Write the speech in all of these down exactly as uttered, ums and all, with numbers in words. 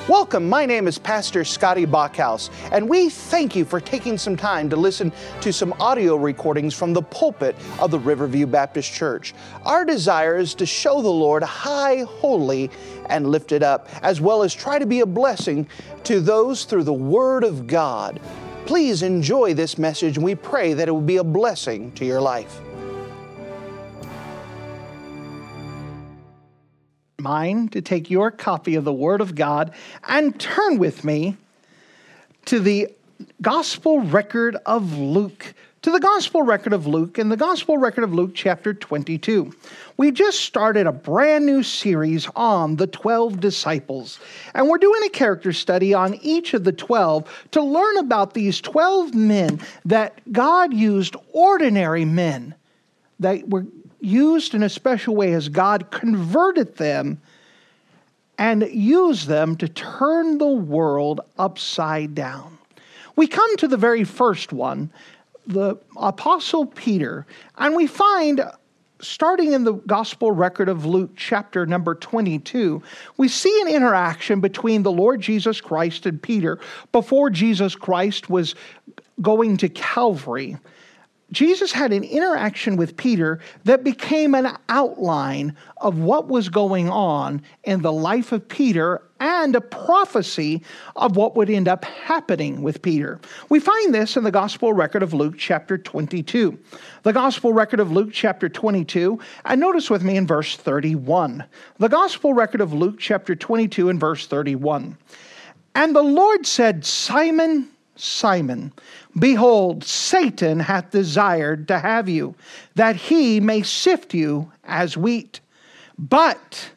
Welcome, my name is Pastor Scotty Bachhaus, and we thank you for taking some time to listen to some audio recordings from the pulpit of the Riverview Baptist Church. Our desire is to show the Lord high, holy, and lifted up, as well as try to be a blessing to those through the Word of God. Please enjoy this message, and we pray that it will be a blessing to your life. Mind to take your copy of the Word of God and turn with me to the Gospel record of Luke. To the Gospel record of Luke, and the Gospel record of Luke chapter twenty-two. We just started a brand new series on the twelve disciples, and we're doing a character study on each of the twelve to learn about these twelve men that God used, ordinary men that were used in a special way as God converted them and used them to turn the world upside down. We come to the very first one, the Apostle Peter, and we find, starting in the Gospel record of Luke, chapter number twenty-two, we see an interaction between the Lord Jesus Christ and Peter before Jesus Christ was going to Calvary. Jesus had an interaction with Peter that became an outline of what was going on in the life of Peter and a prophecy of what would end up happening with Peter. We find this in the Gospel record of Luke chapter twenty-two. The Gospel record of Luke chapter twenty-two, and notice with me in verse thirty-one. The Gospel record of Luke chapter twenty-two and verse thirty-one. And the Lord said, Simon, Simon, behold, Satan hath desired to have you, that he may sift you as wheat. But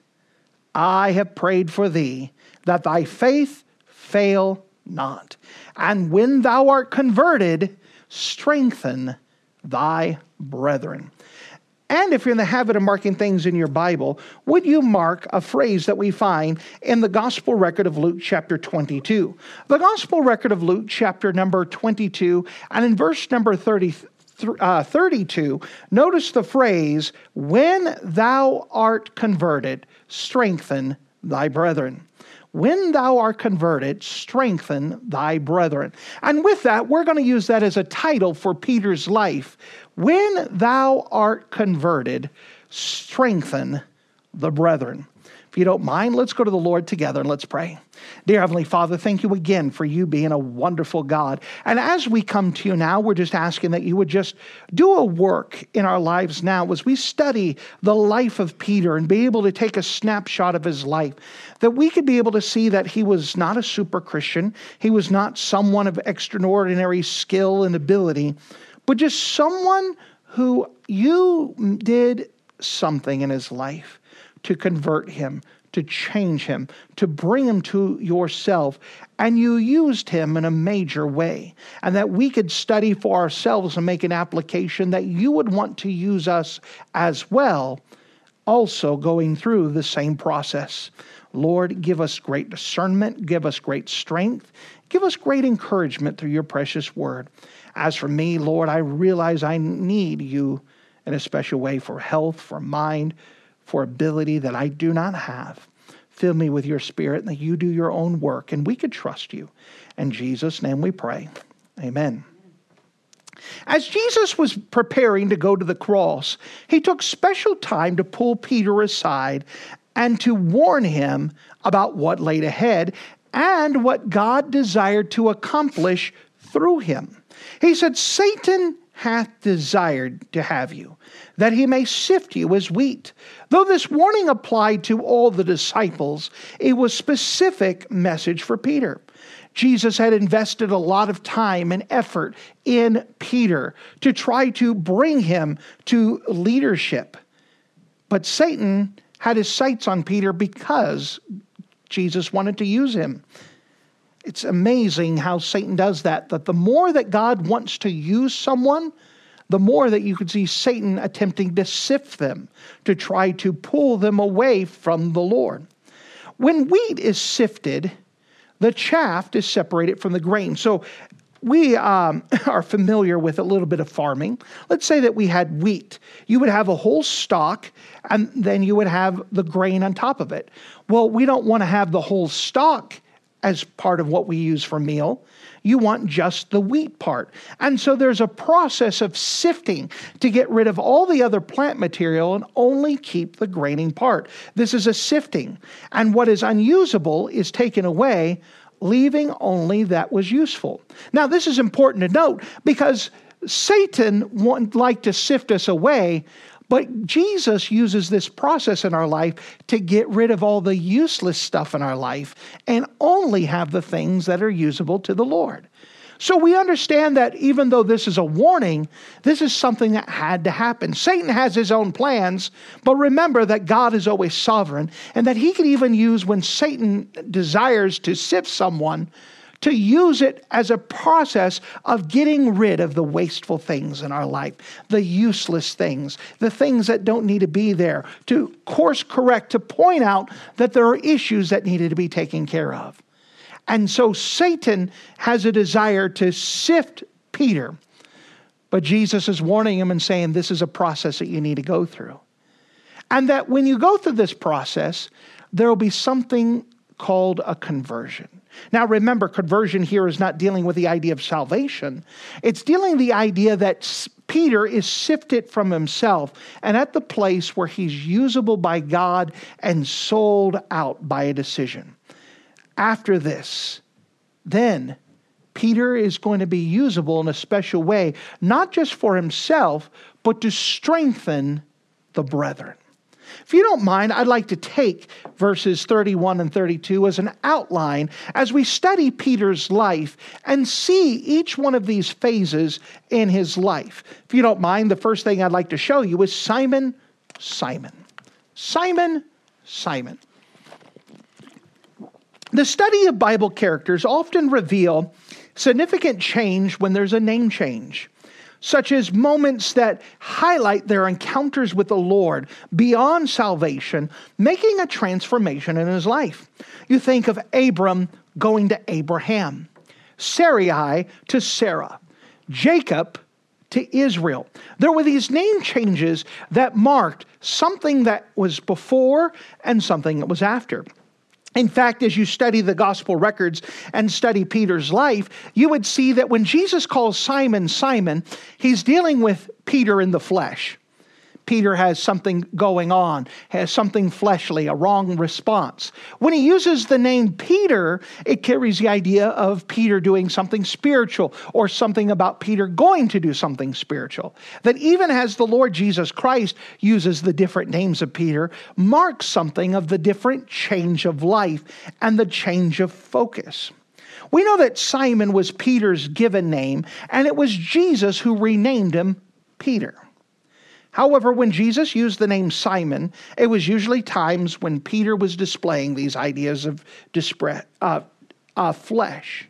I have prayed for thee, that thy faith fail not. And when thou art converted, strengthen thy brethren. And if you're in the habit of marking things in your Bible, would you mark a phrase that we find in the Gospel record of Luke chapter twenty-two? The Gospel record of Luke chapter number twenty-two, and in verse number thirty, uh, thirty-two, notice the phrase, when thou art converted, strengthen thy brethren. When thou art converted, strengthen thy brethren. And with that, we're going to use that as a title for Peter's life. When thou art converted, strengthen the brethren. If you don't mind, let's go to the Lord together and let's pray. Dear Heavenly Father, thank you again for you being a wonderful God. And as we come to you now, we're just asking that you would just do a work in our lives now as we study the life of Peter and be able to take a snapshot of his life, that we could be able to see that he was not a super Christian. He was not someone of extraordinary skill and ability, but just someone who you did something in his life to convert him, to change him, to bring him to yourself. And you used him in a major way. And that we could study for ourselves and make an application that you would want to use us as well, also going through the same process. Lord, give us great discernment, give us great strength, give us great encouragement through your precious word. As for me, Lord, I realize I need you in a special way for health, for mind, for ability that I do not have. Fill me with your spirit and that you do your own work and we could trust you. In Jesus' name we pray. Amen. As Jesus was preparing to go to the cross, he took special time to pull Peter aside and to warn him about what laid ahead and what God desired to accomplish through him. He said, Satan hath desired to have you, that he may sift you as wheat. Though this warning applied to all the disciples, it was a specific message for Peter. Jesus had invested a lot of time and effort in Peter to try to bring him to leadership. But Satan had his sights on Peter because Jesus wanted to use him. It's amazing how Satan does that, that the more that God wants to use someone, the more that you could see Satan attempting to sift them, to try to pull them away from the Lord. When wheat is sifted, the chaff is separated from the grain. So we um, are familiar with a little bit of farming. Let's say that we had wheat. You would have a whole stalk, and then you would have the grain on top of it. Well, we don't want to have the whole stalk as part of what we use for meal. You want just the wheat part. And so there's a process of sifting to get rid of all the other plant material and only keep the graining part. This is a sifting. And what is unusable is taken away, leaving only that was useful. Now, this is important to note because Satan would like to sift us away, but Jesus uses this process in our life to get rid of all the useless stuff in our life and only have the things that are usable to the Lord. So we understand that even though this is a warning, this is something that had to happen. Satan has his own plans, but remember that God is always sovereign and that he can even use when Satan desires to sift someone to use it as a process of getting rid of the wasteful things in our life, the useless things, the things that don't need to be there, to course correct, to point out that there are issues that needed to be taken care of. And so Satan has a desire to sift Peter, but Jesus is warning him and saying this is a process that you need to go through. And that when you go through this process, there will be something called a conversion. Now remember, conversion here is not dealing with the idea of salvation. It's dealing with the idea that Peter is sifted from himself and at the place where he's usable by God and sold out by a decision. After this, then Peter is going to be usable in a special way, not just for himself, but to strengthen the brethren. If you don't mind, I'd like to take verses thirty-one and thirty-two as an outline as we study Peter's life and see each one of these phases in his life. If you don't mind, the first thing I'd like to show you is Simon, Simon. Simon, Simon. The study of Bible characters often reveal significant change when there's a name change, such as moments that highlight their encounters with the Lord beyond salvation, making a transformation in his life. You think of Abram going to Abraham, Sarai to Sarah, Jacob to Israel. There were these name changes that marked something that was before and something that was after. In fact, as you study the gospel records and study Peter's life, you would see that when Jesus calls Simon, Simon, he's dealing with Peter in the flesh. Peter has something going on, has something fleshly, a wrong response. When he uses the name Peter, it carries the idea of Peter doing something spiritual or something about Peter going to do something spiritual. That even as the Lord Jesus Christ uses the different names of Peter, marks something of the different change of life and the change of focus. We know that Simon was Peter's given name, and it was Jesus who renamed him Peter. However, when Jesus used the name Simon, it was usually times when Peter was displaying these ideas of dispre- uh, uh, flesh.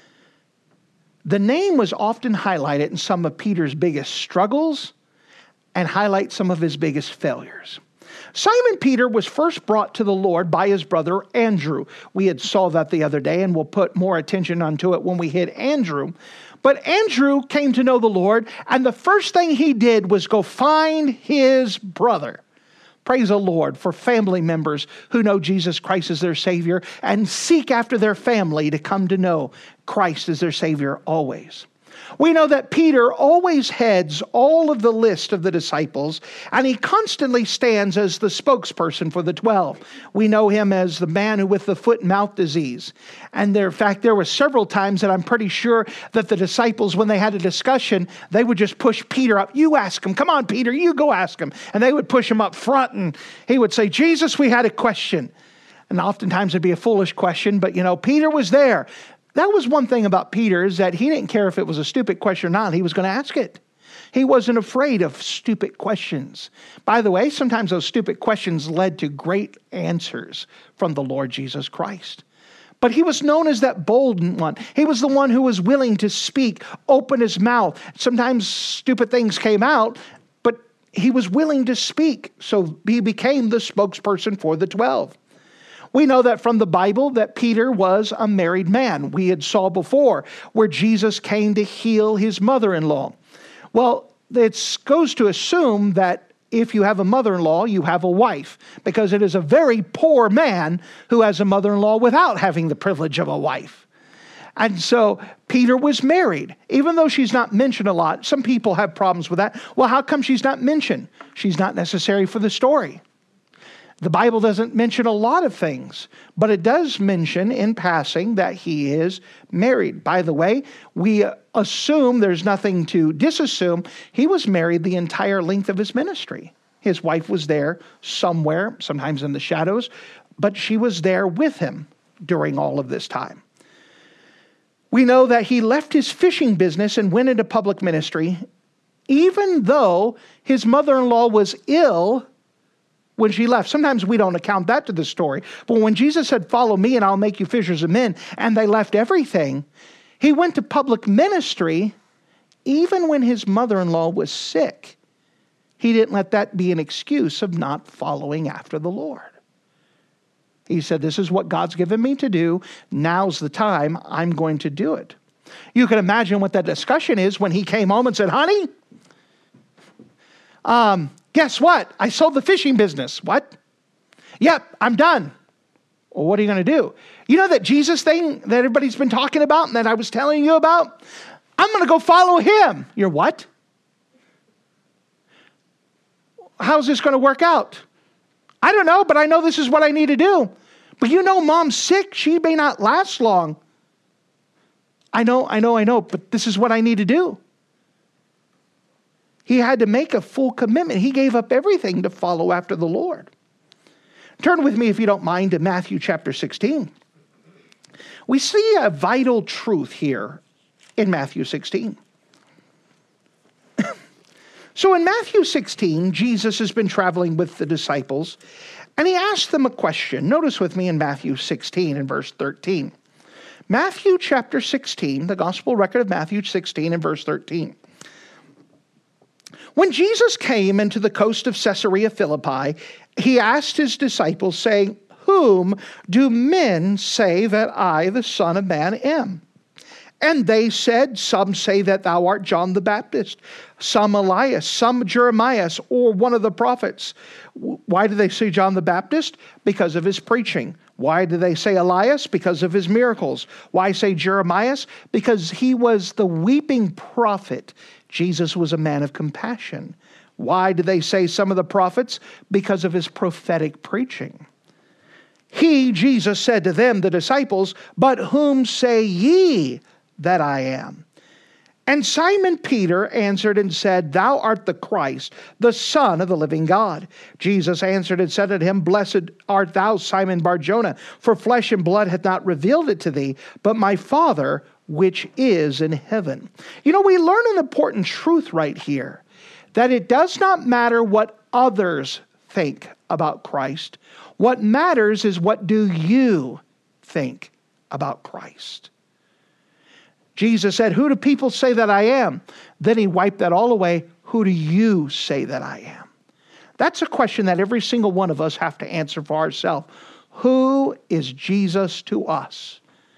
The name was often highlighted in some of Peter's biggest struggles and highlight some of his biggest failures. Simon Peter was first brought to the Lord by his brother Andrew. We had saw that the other day, and we'll put more attention onto it when we hit Andrew. But Andrew came to know the Lord, and the first thing he did was go find his brother. Praise the Lord for family members who know Jesus Christ as their Savior and seek after their family to come to know Christ as their Savior always. We know that Peter always heads all of the list of the disciples, and he constantly stands as the spokesperson for the twelve. We know him as the man who with the foot and mouth disease. And there, in fact, there were several times that I'm pretty sure that the disciples, when they had a discussion, they would just push Peter up. You ask him. Come on, Peter, you go ask him. And they would push him up front, and he would say, Jesus, we had a question. And oftentimes it'd be a foolish question, but, you know, Peter was there. That was one thing about Peter, is that he didn't care if it was a stupid question or not. He was going to ask it. He wasn't afraid of stupid questions. By the way, sometimes those stupid questions led to great answers from the Lord Jesus Christ. But he was known as that bold one. He was the one who was willing to speak, open his mouth. Sometimes stupid things came out, but he was willing to speak. So he became the spokesperson for the twelve. We know that from the Bible that Peter was a married man. We had saw before where Jesus came to heal his mother-in-law. Well, it goes to assume that if you have a mother-in-law, you have a wife, because it is a very poor man who has a mother-in-law without having the privilege of a wife. And so Peter was married, even though she's not mentioned a lot. Some people have problems with that. Well, how come she's not mentioned? She's not necessary for the story. The Bible doesn't mention a lot of things, but it does mention in passing that he is married. By the way, we assume, there's nothing to disassume, he was married the entire length of his ministry. His wife was there somewhere, sometimes in the shadows, but she was there with him during all of this time. We know that he left his fishing business and went into public ministry, even though his mother-in-law was ill when she left. Sometimes we don't account that to the story. But when Jesus said, "Follow me and I'll make you fishers of men," and they left everything, he went to public ministry even when his mother-in-law was sick. He didn't let that be an excuse of not following after the Lord. He said, "This is what God's given me to do. Now's the time. I'm going to do it." You can imagine what that discussion is when he came home and said, "Honey, um, guess what? I sold the fishing business." "What?" "Yep, I'm done." "Well, what are you going to do?" "You know that Jesus thing that everybody's been talking about and that I was telling you about? I'm going to go follow him." "You're what?" "How's this going to work out?" "I don't know, but I know this is what I need to do." "But you know, Mom's sick. She may not last long." I know, I know, I know, but this is what I need to do." He had to make a full commitment. He gave up everything to follow after the Lord. Turn with me, if you don't mind, to Matthew chapter sixteen. We see a vital truth here in Matthew sixteen. So in Matthew sixteen, Jesus has been traveling with the disciples, and he asked them a question. Notice with me in Matthew sixteen and verse thirteen. Matthew chapter sixteen, the gospel record of Matthew sixteen and verse thirteen. "When Jesus came into the coast of Caesarea Philippi, he asked his disciples, saying, 'Whom do men say that I, the Son of Man, am?' And they said, 'Some say that thou art John the Baptist, some Elias, some Jeremiah, or one of the prophets.'" Why do they say John the Baptist? Because of his preaching. Why do they say Elias? Because of his miracles. Why say Jeremiah? Because he was the weeping prophet. Jesus was a man of compassion. Why do they say some of the prophets? Because of his prophetic preaching. He, Jesus, said to them, the disciples, "But whom say ye that I am?" And Simon Peter answered and said, "Thou art the Christ, the Son of the living God." Jesus answered and said unto him, "Blessed art thou, Simon Bar-Jonah, for flesh and blood hath not revealed it to thee, but my Father which is in heaven." You know, we learn an important truth right here, that it does not matter what others think about Christ. What matters is, what do you think about Christ? Jesus said, "Who do people say that I am?" Then he wiped that all away. Who do you say that I am? That's a question that every single one of us have to answer for ourselves. Who is Jesus to us?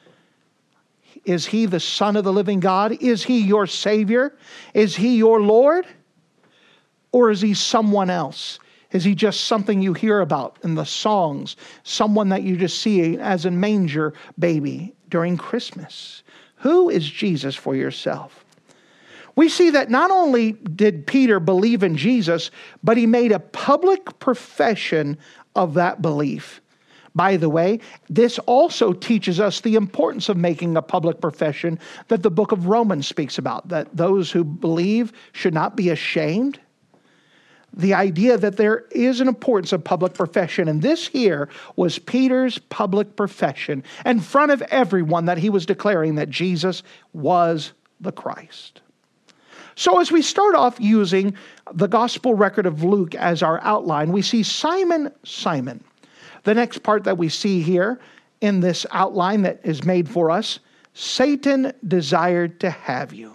Is he the Son of the living God? Is he your Savior? Is he your Lord? Or is he someone else? Is he just something you hear about in the songs? Someone that you just see as a manger baby during Christmas? Who is Jesus for yourself? We see that not only did Peter believe in Jesus, but he made a public profession of that belief. By the way, this also teaches us the importance of making a public profession that the book of Romans speaks about, that those who believe should not be ashamed. The idea that there is an importance of public profession. And this here was Peter's public profession in front of everyone, that he was declaring that Jesus was the Christ. So as we start off using the gospel record of Luke as our outline, we see Simon, Simon. The next part that we see here in this outline that is made for us, Satan desired to have you.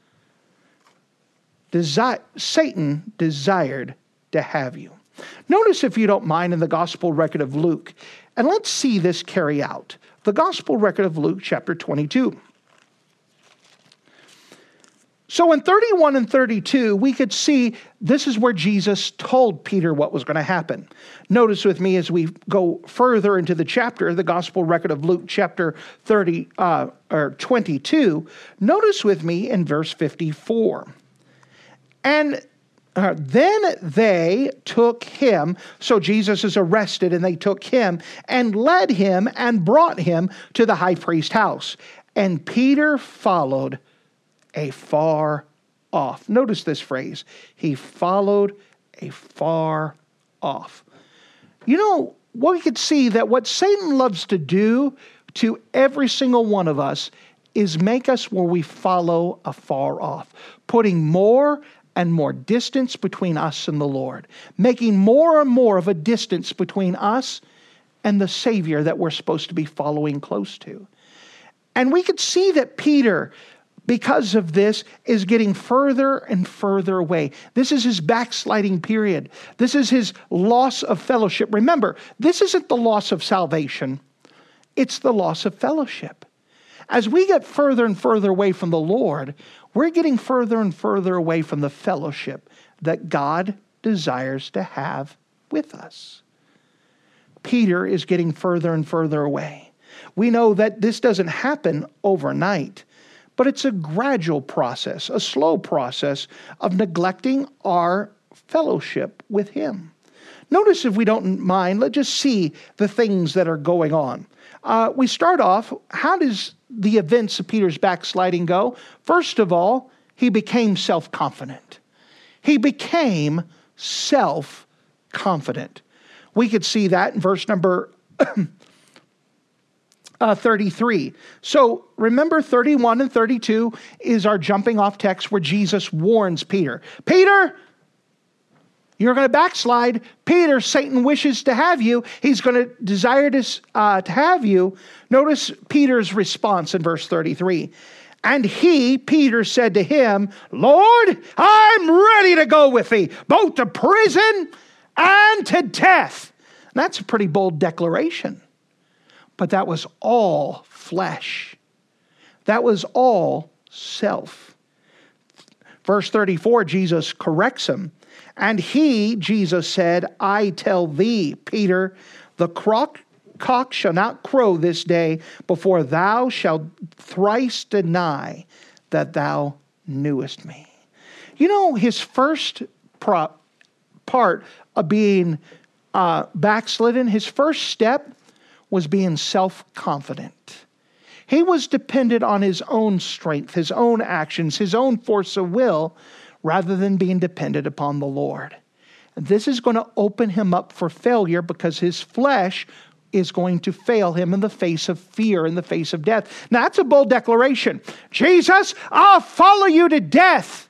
Desi- Satan desired to have you. Notice, if you don't mind, in the gospel record of Luke, and let's see this carry out. The gospel record of Luke chapter twenty-two. So in thirty-one and thirty-two, we could see this is where Jesus told Peter what was going to happen. Notice with me as we go further into the chapter, the gospel record of Luke chapter thirty uh, or twenty-two. Notice with me in verse fifty-four. And uh, then they took him, so Jesus is arrested, and they took him and led him and brought him to the high priest's house. And Peter followed afar off. Notice this phrase. He followed afar off. You know, we could see that what Satan loves to do to every single one of us is make us where we follow afar off, putting more and more distance between us and the Lord, making more and more of a distance between us and the Savior that we're supposed to be following close to. And we could see that Peter, because of this, is getting further and further away. This is his backsliding period. This is his loss of fellowship. Remember, this isn't the loss of salvation. It's the loss of fellowship. As we get further and further away from the Lord, we're getting further and further away from the fellowship that God desires to have with us. Peter is getting further and further away. We know that this doesn't happen overnight, but it's a gradual process, a slow process of neglecting our fellowship with Him. Notice, if we don't mind, let's just see the things that are going on. Uh, we start off, how does the events of Peter's backsliding go? First of all, he became self-confident. He became self-confident. We could see that in verse number uh, thirty-three. So remember, thirty-one and thirty-two is our jumping off text where Jesus warns Peter. Peter, you're going to backslide. Peter, Satan wishes to have you. He's going to desire to, uh, to have you. Notice Peter's response in verse thirty-three. And he, Peter, said to him, Lord, I'm ready to go with thee, both to prison and to death. That's a pretty bold declaration. But that was all flesh. That was all self. Verse thirty-four, Jesus corrects him. And he, Jesus said, I tell thee, Peter, the croc, cock shall not crow this day before thou shalt thrice deny that thou knewest me. You know, his first pro- part of being uh, backslidden, his first step was being self-confident. He was dependent on his own strength, his own actions, his own force of will, rather than being dependent upon the Lord. This is going to open him up for failure because his flesh is going to fail him in the face of fear, in the face of death. Now, that's a bold declaration. Jesus, I'll follow you to death.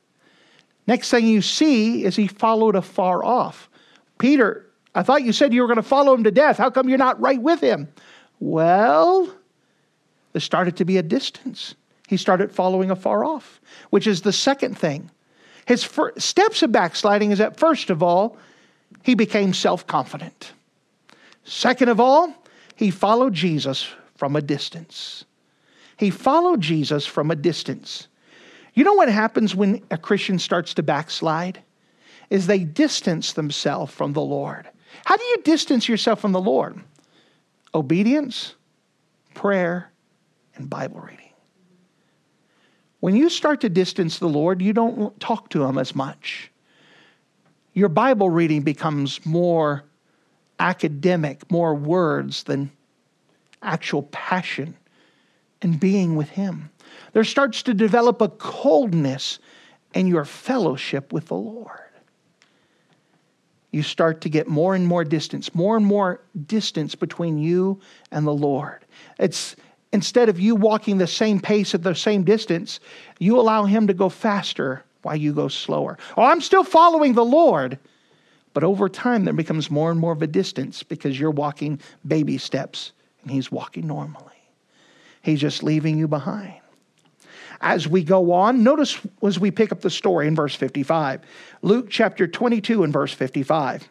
Next thing you see is he followed afar off. Peter, I thought you said you were going to follow him to death. How come you're not right with him? Well, there started to be a distance. He started following afar off, which is the second thing. His first steps of backsliding is that, first of all, he became self-confident. Second of all, he followed Jesus from a distance. He followed Jesus from a distance. You know what happens when a Christian starts to backslide? Is they distance themselves from the Lord. How do you distance yourself from the Lord? Obedience, prayer, and Bible reading. When you start to distance the Lord, you don't talk to Him as much. Your Bible reading becomes more academic, more words than actual passion and being with Him. There starts to develop a coldness in your fellowship with the Lord. You start to get more and more distance, more and more distance between you and the Lord. It's Instead of you walking the same pace at the same distance, you allow Him to go faster while you go slower. Oh, I'm still following the Lord. But over time, there becomes more and more of a distance because you're walking baby steps and He's walking normally. He's just leaving you behind. As we go on, notice as we pick up the story in verse fifty-five. Luke chapter twenty-two and verse fifty-five.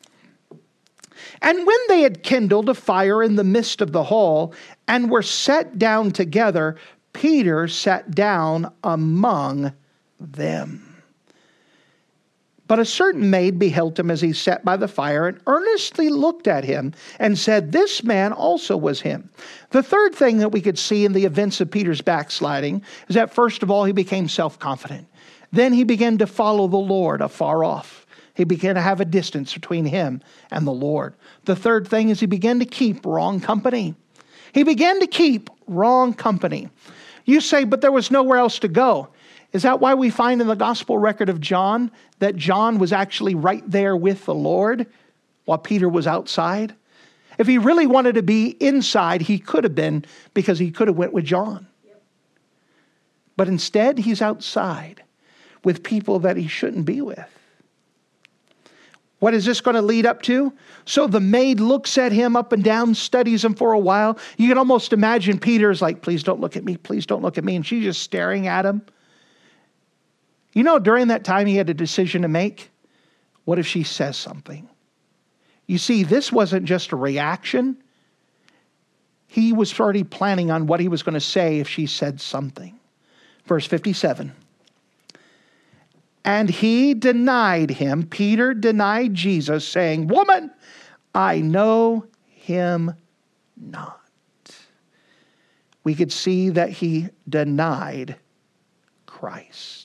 And when they had kindled a fire in the midst of the hall and were set down together, Peter sat down among them. But a certain maid beheld him as he sat by the fire and earnestly looked at him and said, this man also was him. The third thing that we could see in the events of Peter's backsliding is that first of all, he became self-confident. Then he began to follow the Lord afar off. He began to have a distance between him and the Lord. The third thing is he began to keep wrong company. He began to keep wrong company. You say, but there was nowhere else to go. Is that why we find in the gospel record of John that John was actually right there with the Lord while Peter was outside? If he really wanted to be inside, he could have been, because he could have went with John. Yep. But instead, he's outside with people that he shouldn't be with. What is this going to lead up to? So the maid looks at him up and down, studies him for a while. You can almost imagine Peter's like, please don't look at me, please don't look at me. And she's just staring at him. You know, during that time, he had a decision to make. What if she says something? You see, this wasn't just a reaction. He was already planning on what he was going to say if she said something. Verse fifty-seven. And he denied him, Peter denied Jesus, saying, woman, I know him not. We could see that he denied Christ.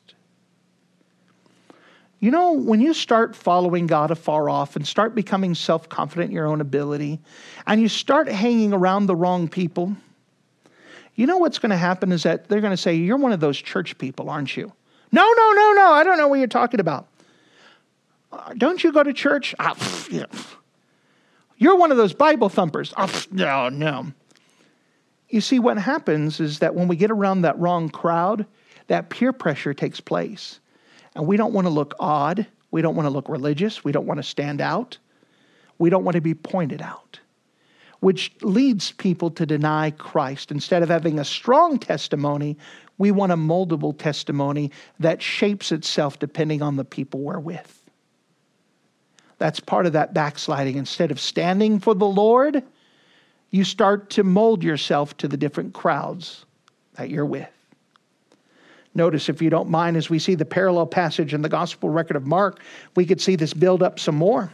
You know, when you start following God afar off and start becoming self-confident in your own ability, and you start hanging around the wrong people, you know what's going to happen is that they're going to say, you're one of those church people, aren't you? No, no, no, no, I don't know what you're talking about. Uh, don't you go to church? Ah, pff, yeah. You're one of those Bible thumpers. Ah, pff, no, no. You see, what happens is that when we get around that wrong crowd, that peer pressure takes place. And we don't want to look odd. We don't want to look religious. We don't want to stand out. We don't want to be pointed out, which leads people to deny Christ. Instead of having a strong testimony, we want a moldable testimony that shapes itself depending on the people we're with. That's part of that backsliding. Instead of standing for the Lord, you start to mold yourself to the different crowds that you're with. Notice, if you don't mind, as we see the parallel passage in the gospel record of Mark, we could see this build up some more.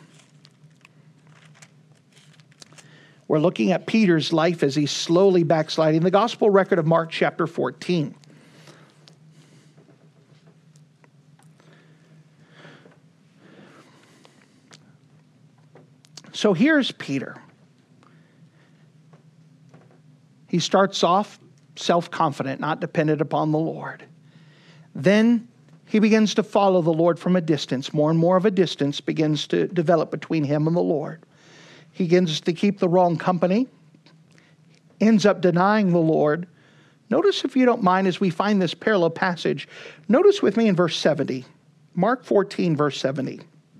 We're looking at Peter's life as he's slowly backsliding. The gospel record of Mark chapter fourteen. So here's Peter. He starts off self-confident, not dependent upon the Lord. Then he begins to follow the Lord from a distance. More and more of a distance begins to develop between him and the Lord. He begins to keep the wrong company, ends up denying the Lord. Notice, if you don't mind, as we find this parallel passage, notice with me in verse seventy. Mark fourteen, verse seventy.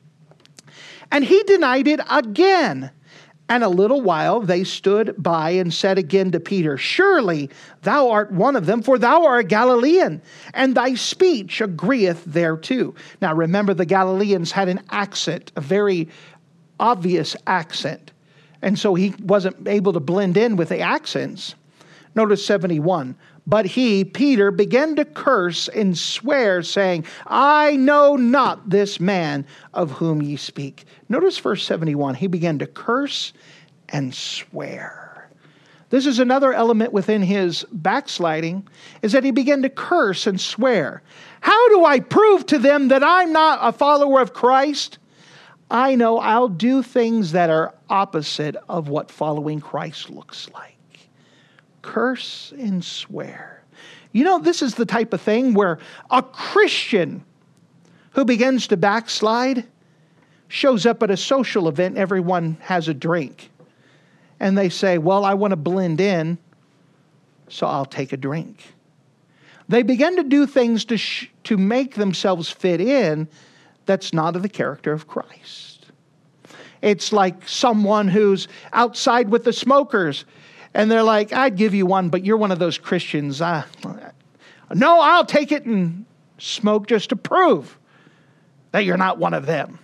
And he denied it again. And a little while they stood by and said again to Peter, surely thou art one of them, for thou art a Galilean, and thy speech agreeth thereto. Now remember, the Galileans had an accent, a very obvious accent. And so he wasn't able to blend in with the accents. Notice seventy-one. But he, Peter, began to curse and swear, saying, I know not this man of whom ye speak. Notice verse seventy-one. He began to curse and swear. This is another element within his backsliding, is that he began to curse and swear. How do I prove to them that I'm not a follower of Christ? I know I'll do things that are opposite of what following Christ looks like. Curse and swear. You know, this is the type of thing where a Christian who begins to backslide shows up at a social event, everyone has a drink. And they say, well, I want to blend in, so I'll take a drink. They begin to do things to, sh- to make themselves fit in that's not of the character of Christ. It's like someone who's outside with the smokers, and they're like, I'd give you one, but you're one of those Christians. Uh, no, I'll take it and smoke just to prove that you're not one of them.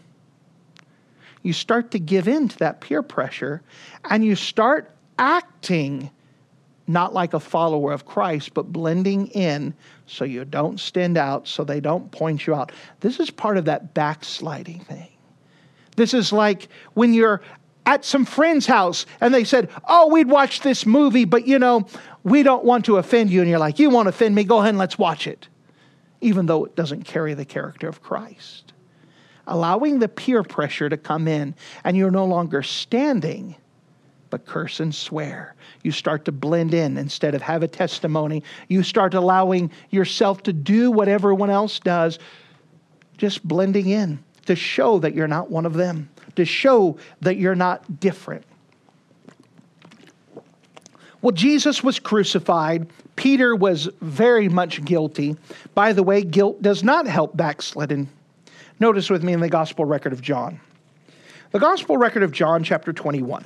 You start to give in to that peer pressure, and you start acting not like a follower of Christ, but blending in so you don't stand out, so they don't point you out. This is part of that backsliding thing. This is like when you're at some friend's house and they said, oh, we'd watch this movie, but you know, we don't want to offend you. And you're like, you won't offend me. Go ahead and let's watch it. Even though it doesn't carry the character of Christ. Allowing the peer pressure to come in and you're no longer standing, but curse and swear. You start to blend in instead of have a testimony. You start allowing yourself to do what everyone else does, just blending in to show that you're not one of them, to show that you're not different. Well, Jesus was crucified. Peter was very much guilty. By the way, guilt does not help backsliding. Notice with me in the Gospel record of John. The Gospel record of John, chapter twenty-one.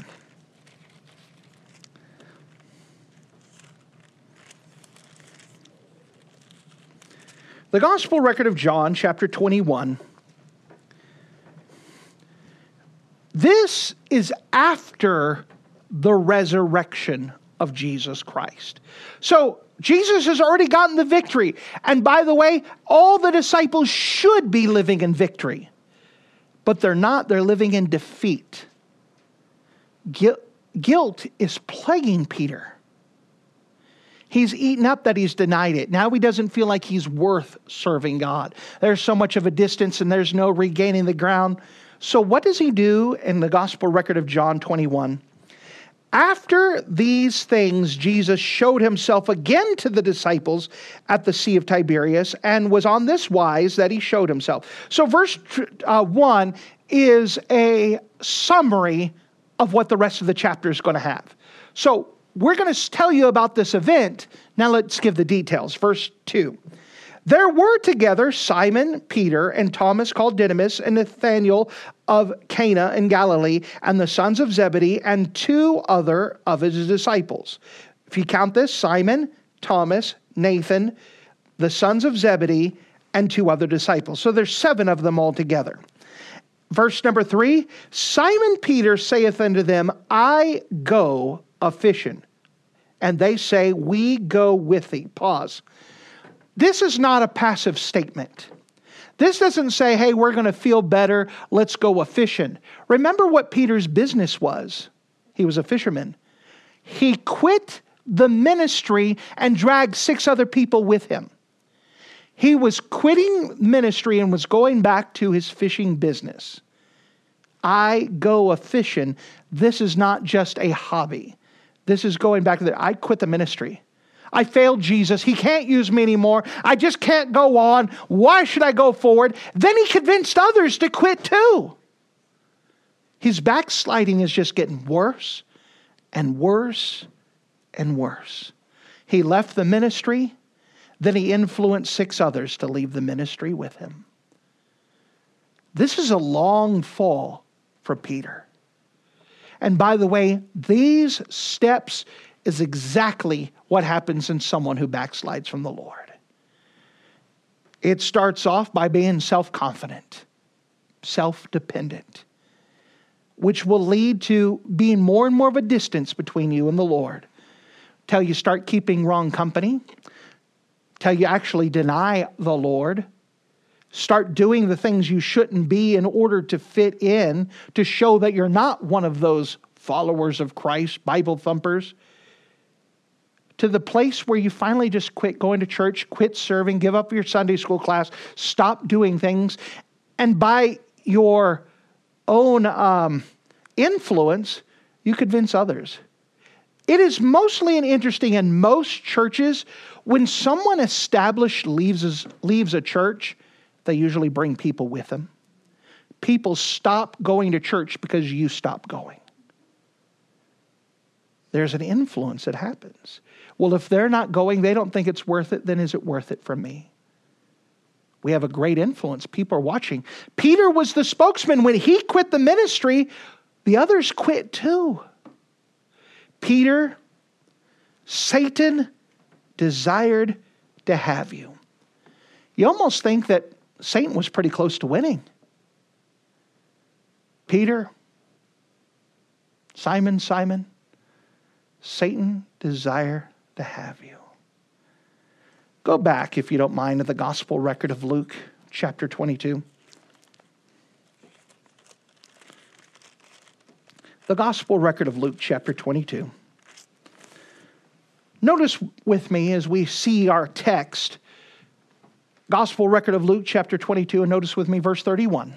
The Gospel record of John, chapter twenty-one. This is after the resurrection of Jesus Christ. So Jesus has already gotten the victory. And by the way, all the disciples should be living in victory. But they're not. They're living in defeat. Guilt, guilt is plaguing Peter. He's eaten up that he's denied it. Now he doesn't feel like he's worth serving God. There's so much of a distance and there's no regaining the ground. So what does he do in the Gospel record of John twenty-one? After these things, Jesus showed himself again to the disciples at the Sea of Tiberias, and was on this wise that he showed himself. So verse uh, one is a summary of what the rest of the chapter is going to have. So we're going to tell you about this event. Now let's give the details. Verse two. There were together Simon, Peter, and Thomas called Didymus, and Nathanael of Cana in Galilee, and the sons of Zebedee, and two other of his disciples. If you count this, Simon, Thomas, Nathan, the sons of Zebedee, and two other disciples. So there's seven of them altogether. Verse number three, Simon Peter saith unto them, I go a-fishing. And they say, we go with thee. Pause. This is not a passive statement. This doesn't say, hey, we're going to feel better. Let's go a-fishing. Remember what Peter's business was. He was a fisherman. He quit the ministry and dragged six other people with him. He was quitting ministry and was going back to his fishing business. I go a-fishing. This is not just a hobby. This is going back to the, I quit the ministry. I failed Jesus. He can't use me anymore. I just can't go on. Why should I go forward? Then he convinced others to quit too. His backsliding is just getting worse and worse and worse. He left the ministry. Then he influenced six others to leave the ministry with him. This is a long fall for Peter. And by the way, these steps is exactly what happens in someone who backslides from the Lord. It starts off by being self-confident, self-dependent, which will lead to being more and more of a distance between you and the Lord. Till you start keeping wrong company, till you actually deny the Lord, start doing the things you shouldn't be in order to fit in, to show that you're not one of those followers of Christ, Bible thumpers, to the place where you finally just quit going to church, quit serving, give up your Sunday school class, stop doing things, and by your own um, influence, you convince others. It is mostly and interesting in most churches, when someone established leaves, leaves a church, they usually bring people with them. People stop going to church because you stop going. There's an influence that happens. Well, if they're not going, they don't think it's worth it, then is it worth it for me? We have a great influence. People are watching. Peter was the spokesman. When he quit the ministry, the others quit too. Peter, Satan desired to have you. You almost think that Satan was pretty close to winning. Peter, Simon, Simon, Satan desire to have you. Go back, if you don't mind, to the gospel record of Luke, chapter twenty-two. The gospel record of Luke, chapter twenty-two. Notice with me as we see our text, gospel record of Luke, chapter twenty-two, and notice with me verse thirty-one.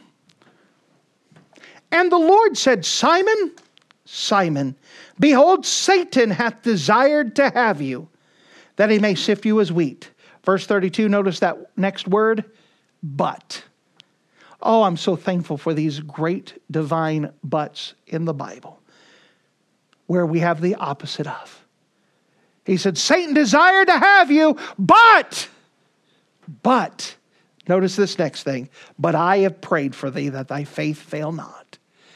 And the Lord said, Simon, Simon, behold, Satan hath desired to have you, that he may sift you as wheat. Verse thirty-two, notice that next word, but. Oh, I'm so thankful for these great divine buts in the Bible, where we have the opposite of. He said, Satan desired to have you, but, but, notice this next thing, but I have prayed for thee that thy faith fail not.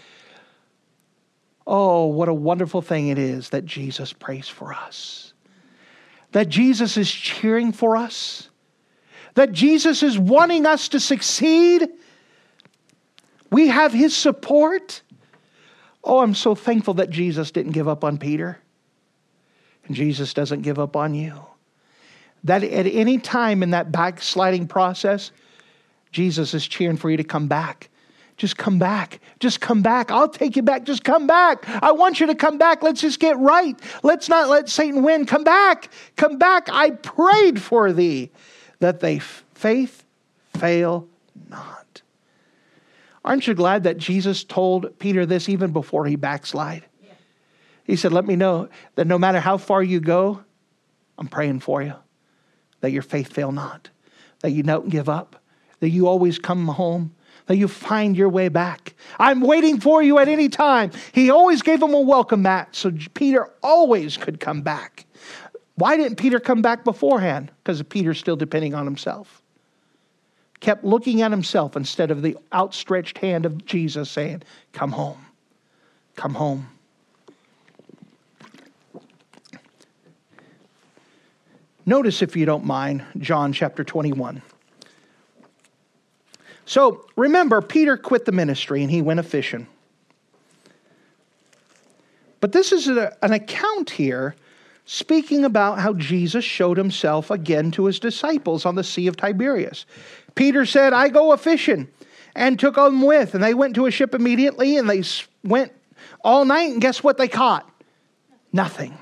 Oh, what a wonderful thing it is that Jesus prays for us. That Jesus is cheering for us. That Jesus is wanting us to succeed. We have his support. Oh, I'm so thankful that Jesus didn't give up on Peter. And Jesus doesn't give up on you. That at any time in that backsliding process, Jesus is cheering for you to come back. Just come back. Just come back. I'll take you back. Just come back. I want you to come back. Let's just get right. Let's not let Satan win. Come back. Come back. I prayed for thee that thy faith fail not. Aren't you glad that Jesus told Peter this even before he backslid? Yeah. He said, let me know that no matter how far you go, I'm praying for you. That your faith fail not. That you don't give up. That you always come home. That you find your way back. I'm waiting for you at any time. He always gave him a welcome mat, so Peter always could come back. Why didn't Peter come back beforehand? Because Peter's still depending on himself. Kept looking at himself instead of the outstretched hand of Jesus saying, come home. Come home. Notice, if you don't mind, John chapter twenty-one. So, remember, Peter quit the ministry and he went a fishing. But this is a, an account here speaking about how Jesus showed himself again to his disciples on the Sea of Tiberias. Peter said, I go a fishing, and took them with. And they went to a ship immediately, and they went all night, and guess what they caught? Nothing.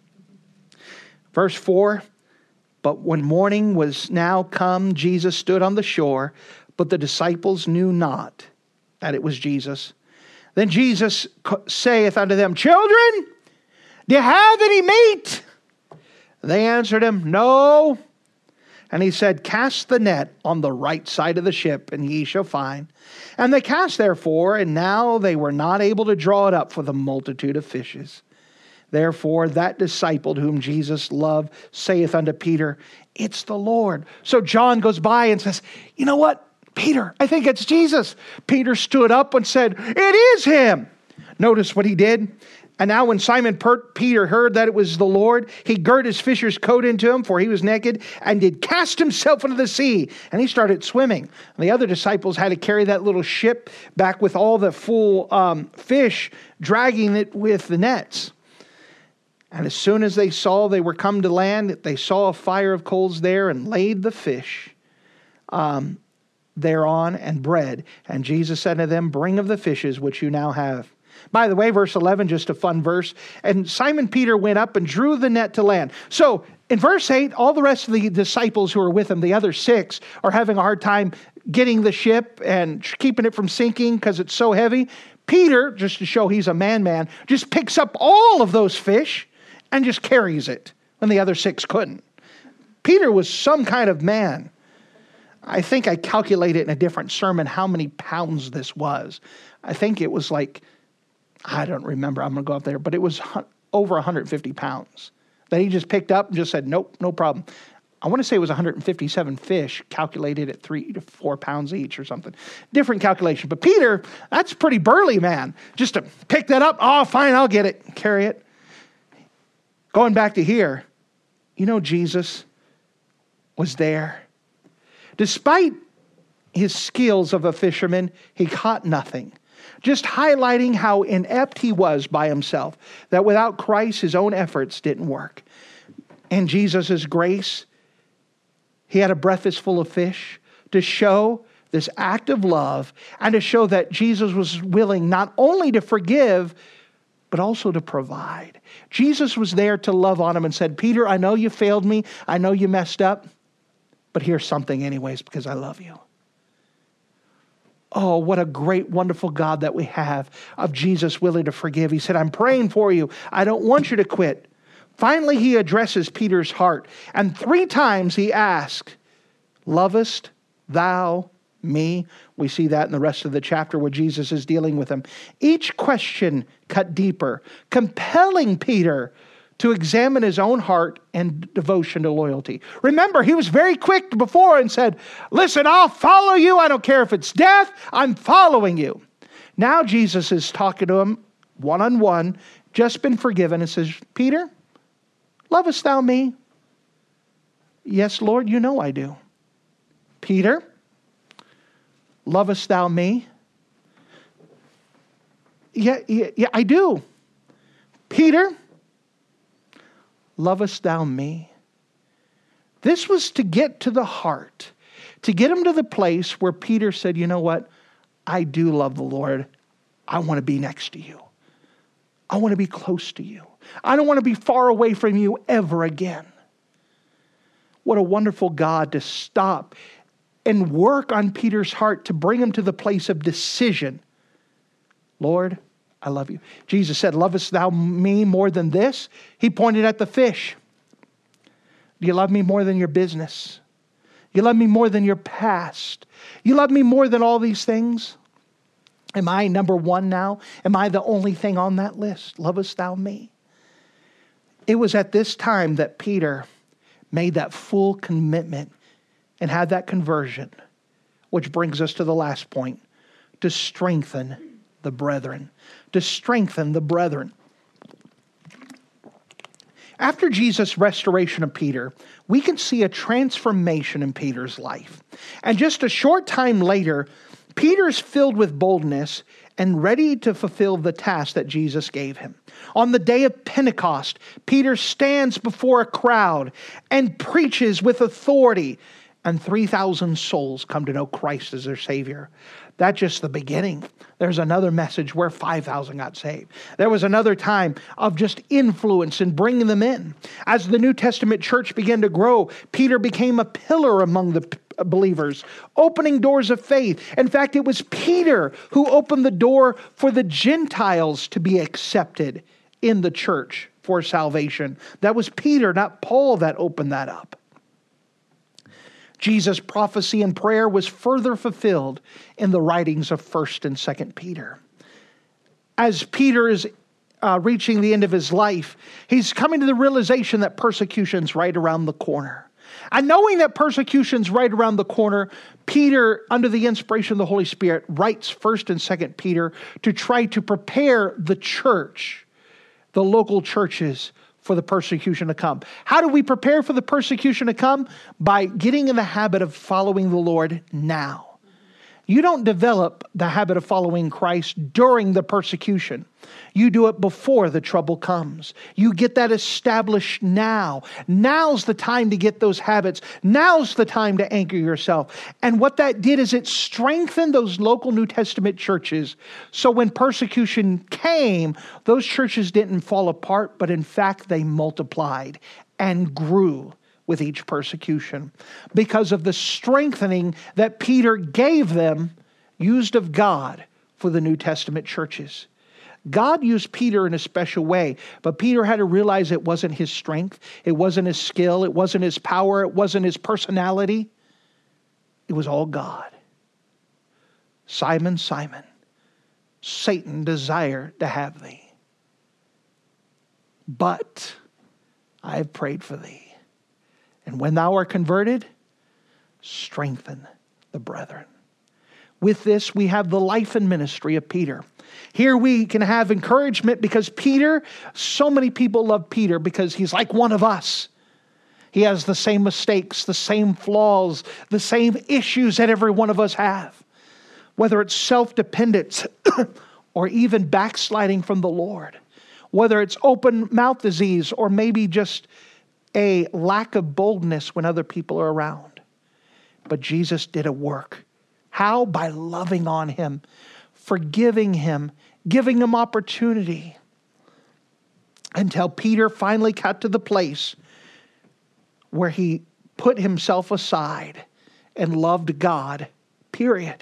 Verse four, but when morning was now come, Jesus stood on the shore, but the disciples knew not that it was Jesus. Then Jesus saith unto them, children, do you have any meat? They answered him, no. And he said, cast the net on the right side of the ship, and ye shall find. And they cast therefore, and now they were not able to draw it up for the multitude of fishes. Therefore that disciple whom Jesus loved saith unto Peter, it's the Lord. So John goes by and says, you know what? Peter, I think it's Jesus. Peter stood up and said, it is him. Notice what he did. And now when Simon Peter heard that it was the Lord, he girt his fisher's coat into him, for he was naked, and did cast himself into the sea. And he started swimming. And the other disciples had to carry that little ship back with all the full um, fish, dragging it with the nets. And as soon as they saw they were come to land, they saw a fire of coals there, and laid the fish um, thereon, and bread. And Jesus said to them, bring of the fishes which you now have. By the way, verse eleven, just a fun verse. And Simon Peter went up and drew the net to land. So in verse eight, all the rest of the disciples who are with him, the other six, are having a hard time getting the ship and keeping it from sinking because it's so heavy. Peter, just to show he's a man-man, just picks up all of those fish and just carries it when the other six couldn't. Peter was some kind of man. I think I calculated in a different sermon how many pounds this was. I think it was like, I don't remember. I'm going to go up there. But it was over one hundred fifty pounds that he just picked up and just said, nope, no problem. I want to say it was one hundred fifty-seven fish calculated at three to four pounds each or something. Different calculation. But Peter, that's a pretty burly man. Just to pick that up. Oh, fine, I'll get it. Carry it. Going back to here, you know, Jesus was there. Despite his skills of a fisherman, he caught nothing. just highlighting how inept he was by himself, that without Christ, his own efforts didn't work. And Jesus' grace, he had a breakfast full of fish to show this act of love and to show that Jesus was willing not only to forgive, but also to provide. Jesus was there to love on him and said, Peter, I know you failed me. I know you messed up, but here's something anyways because I love you. Oh, what a great, wonderful God that we have of Jesus willing to forgive. He said, I'm praying for you. I don't want you to quit. Finally, he addresses Peter's heart. And three times he asked, lovest thou me? We see that in the rest of the chapter where Jesus is dealing with him. Each question cut deeper, compelling Peter to examine his own heart and devotion to loyalty. Remember, he was very quick before and said, listen, I'll follow you. I don't care if it's death. I'm following you. Now Jesus is talking to him one-on-one, just been forgiven, and says, Peter, lovest thou me? Yes, Lord, you know I do. Peter, lovest thou me? Yeah, yeah, yeah, I do. Peter, lovest thou me? This was to get to the heart, to get him to the place where Peter said, you know what? I do love the Lord. I want to be next to you. I want to be close to you. I don't want to be far away from you ever again. What a wonderful God to stop and work on Peter's heart to bring him to the place of decision. Lord, I love you. Jesus said, lovest thou me more than this? He pointed at the fish. Do you love me more than your business? You love me more than your past? You love me more than all these things? Am I number one now? Am I the only thing on that list? Lovest thou me? It was at this time that Peter made that full commitment and had that conversion, which brings us to the last point, to strengthen the brethren. To strengthen the brethren. After Jesus' restoration of Peter, we can see a transformation in Peter's life. And just a short time later, Peter's filled with boldness and ready to fulfill the task that Jesus gave him. On the day of Pentecost, Peter stands before a crowd and preaches with authority, and three thousand souls come to know Christ as their Savior. That's just the beginning. There's another message where five thousand got saved. There was another time of just influence and bringing them in. As the New Testament church began to grow, Peter became a pillar among the believers, opening doors of faith. In fact, it was Peter who opened the door for the Gentiles to be accepted in the church for salvation. That was Peter, not Paul, that opened that up. Jesus' prophecy and prayer was further fulfilled in the writings of First and Second Peter. As Peter is uh, reaching the end of his life, he's coming to the realization that persecution's right around the corner. And knowing that persecution's right around the corner, Peter, under the inspiration of the Holy Spirit, writes First and Second Peter to try to prepare the church, the local churches, for the persecution to come. How do we prepare for the persecution to come? By getting in the habit of following the Lord now. You don't develop the habit of following Christ during the persecution. You do it before the trouble comes. You get that established now. Now's the time to get those habits. Now's the time to anchor yourself. And what that did is it strengthened those local New Testament churches. So when persecution came, those churches didn't fall apart, but in fact they multiplied and grew with each persecution because of the strengthening that Peter gave them, used of God for the New Testament churches. God used Peter in a special way, but Peter had to realize it wasn't his strength, it wasn't his skill, it wasn't his power, it wasn't his personality. It was all God. Simon, Simon, Satan desired to have thee, but I have prayed for thee. And when thou art converted, strengthen the brethren. With this, we have the life and ministry of Peter. Here we can have encouragement because Peter, so many people love Peter because he's like one of us. He has the same mistakes, the same flaws, the same issues that every one of us have. whether it's self-dependence or even backsliding from the Lord, whether it's open mouth disease or maybe just a lack of boldness when other people are around. But Jesus did a work. How? By loving on him, forgiving him, giving him opportunity, until Peter finally got to the place where he put himself aside and loved God, period.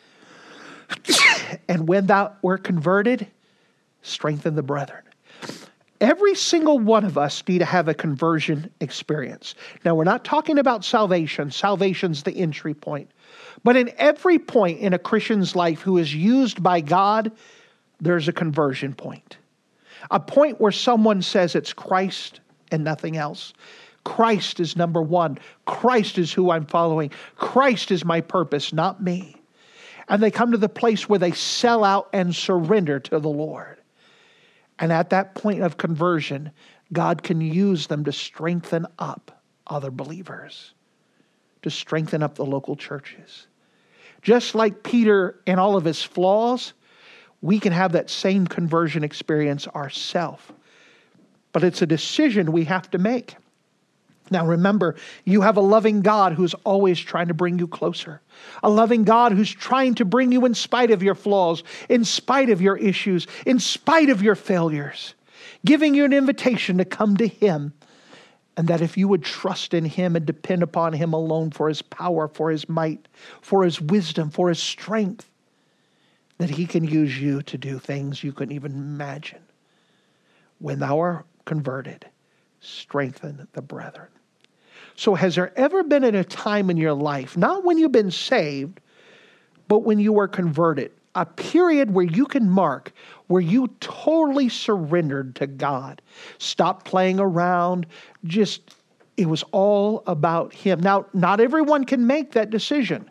And when thou were converted, strengthen the brethren. Every single one of us need to have a conversion experience. Now, we're not talking about salvation. Salvation's the entry point. But in every point in a Christian's life who is used by God, there's a conversion point. A point where someone says it's Christ and nothing else. Christ is number one. Christ is who I'm following. Christ is my purpose, not me. And they come to the place where they sell out and surrender to the Lord. And at that point of conversion, God can use them to strengthen up other believers, to strengthen up the local churches. Just like Peter and all of his flaws, we can have that same conversion experience ourselves. But it's a decision we have to make. Now remember, you have a loving God who's always trying to bring you closer. A loving God who's trying to bring you in spite of your flaws, in spite of your issues, in spite of your failures. Giving you an invitation to come to him. And that if you would trust in him and depend upon him alone for his power, for his might, for his wisdom, for his strength, that he can use you to do things you couldn't even imagine. When thou art converted, strengthen the brethren. So has there ever been a time in your life, not when you've been saved, but when you were converted, a period where you can mark where you totally surrendered to God, stopped playing around, just, it was all about him. Now, not everyone can make that decision,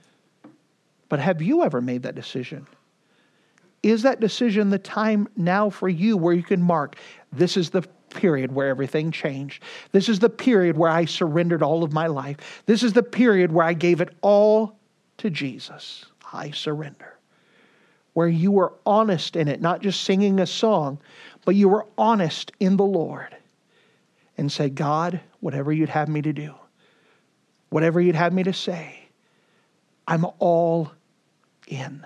but have you ever made that decision? Is that decision the time now for you where you can mark, this is the period where everything changed. This is the period where I surrendered all of my life. This is the period where I gave it all to Jesus. I surrender. Where you were honest in it, not just singing a song, but you were honest in the Lord and said, God, whatever you'd have me to do, whatever you'd have me to say, I'm all in.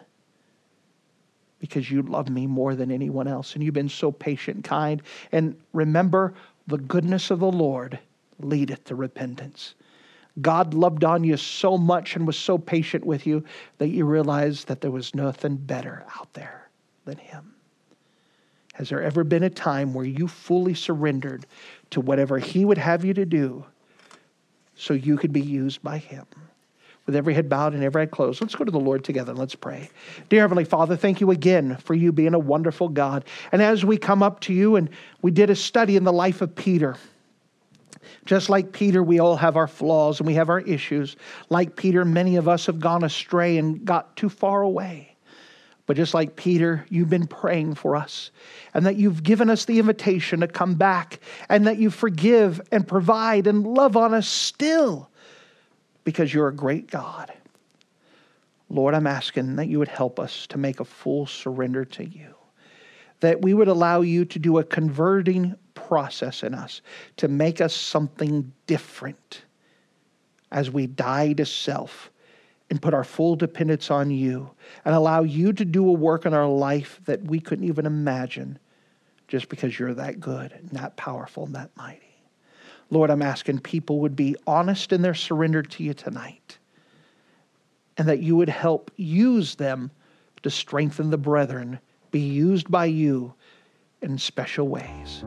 Because you love me more than anyone else. And you've been so patient and kind. And remember, the goodness of the Lord leadeth to repentance. God loved on you so much and was so patient with you that you realized that there was nothing better out there than him. Has there ever been a time where you fully surrendered to whatever he would have you to do so you could be used by him? With every head bowed and every eye closed, let's go to the Lord together and let's pray. Dear Heavenly Father, thank you again for you being a wonderful God. And as we come up to you, and we did a study in the life of Peter. Just like Peter, we all have our flaws and we have our issues. Like Peter, many of us have gone astray and got too far away. But just like Peter, you've been praying for us, and that you've given us the invitation to come back, and that you forgive and provide and love on us still. Because you're a great God. Lord, I'm asking that you would help us to make a full surrender to you. That we would allow you to do a converting process in us to make us something different as we die to self and put our full dependence on you and allow you to do a work in our life that we couldn't even imagine just because you're that good and that powerful and that mighty. Lord, I'm asking people would be honest in their surrender to you tonight, and that you would help use them to strengthen the brethren, be used by you in special ways.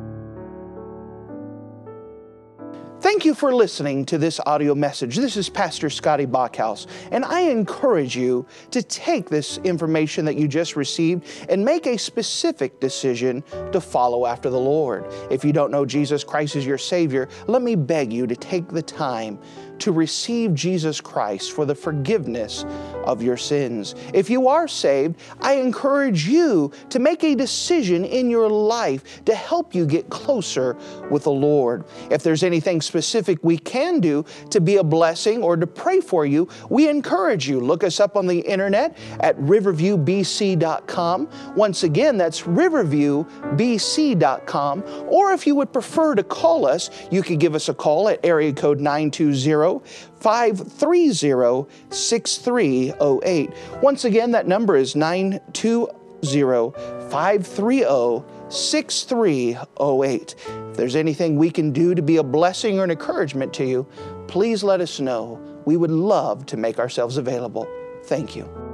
Thank you for listening to this audio message. This is Pastor Scotty Bachhaus, and I encourage you to take this information that you just received and make a specific decision to follow after the Lord. If you don't know Jesus Christ as your Savior, let me beg you to take the time to receive Jesus Christ for the forgiveness of your sins. If you are saved, I encourage you to make a decision in your life to help you get closer with the Lord. If there's anything specific specific we can do to be a blessing or to pray for you, we encourage you. Look us up on the internet at riverview b c dot com. Once again, that's riverview b c dot com. Or if you would prefer to call us, you could give us a call at area code nine two zero, five three zero, six three zero eight. Once again, that number is nine two zero, five three zero, six three zero eight. If there's anything we can do to be a blessing or an encouragement to you, please let us know. We would love to make ourselves available. Thank you.